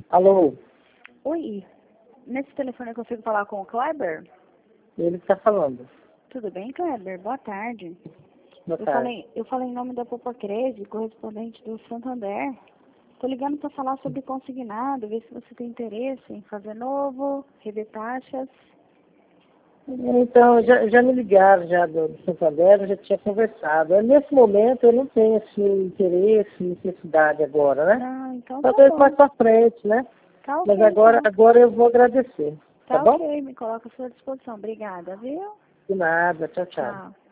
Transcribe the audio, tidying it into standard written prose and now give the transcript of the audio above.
Alô, Oi, nesse telefone eu consigo falar com o Kleber? ele está falando. Tudo bem, Kleber? Boa tarde. Boa Eu tarde. falei, eu falei em nome da Popocrese, correspondente do Santander. Tô ligando para falar sobre consignado, ver se você tem interesse em fazer novo, rever taxas. Então, já me ligaram já do Santander, eu já tinha conversado. Nesse momento eu não tenho assim, interesse, necessidade agora, né? Ah, então tá Talvez bom. mais para frente, né? Tá ok, Mas agora, então. agora eu vou agradecer, tá Tá bom? ok, me coloco à sua disposição. Obrigada, viu? De nada, tchau, tchau. Tchau.